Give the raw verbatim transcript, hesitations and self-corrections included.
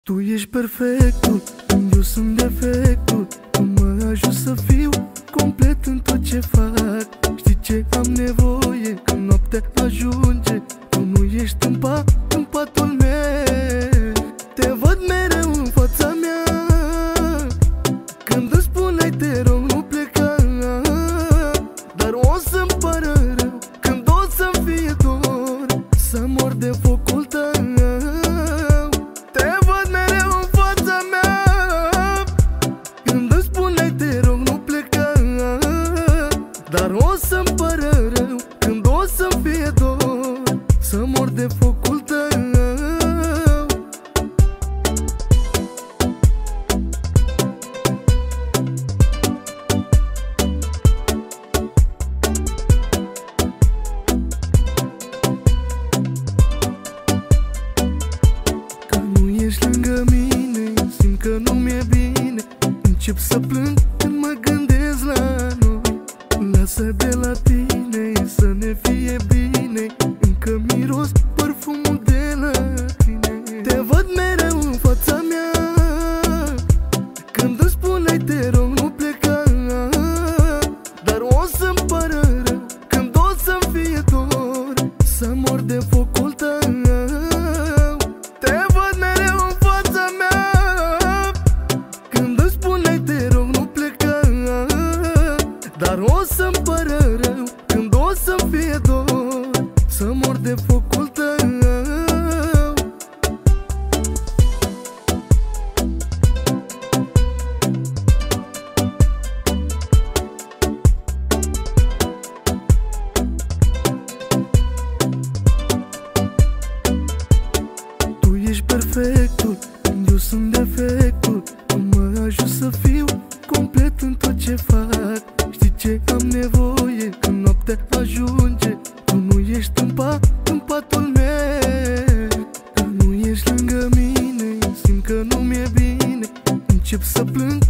Tu ești perfectul, eu sunt defectul. Tu mă ajut să fiu complet în tot ce fac. Știi ce am nevoie când noaptea ajunge? Tu nu ești în pat, în patul meu. Te văd mereu în fața mea. Când îmi spuneai te rog nu pleca, dar o să-mi pară rău când o să-mi fie dor să mor de focul tău. Dar o să-mi pară rău când o să-mi fie dor să mor de focul tău. Când nu ești lângă mine, simt că nu mi-e bine. Încep să plâng când mă gândesc la noi. Lasă de la tine să ne fie bine, încă miros parfumul de la tine. Te văd mereu în fața mea. Când îmi spuneai te rog nu pleca, dar o să-mi pară rău când o să-mi fie dor să mor de focul tău. Te văd mereu în fața mea. Când îmi spuneai te rog nu pleca, dar o să-mi pară rău când o să-mi fie dor să mor de focul tău. Tu ești perfectul, eu sunt defectul. Tu mă ajut să fiu complet în tot ce fac. Știi ce am nevoie când noaptea ajunge? Tu nu ești în pat, în patul meu. Când nu ești lângă mine, simt că nu mi-e bine. Încep să plâng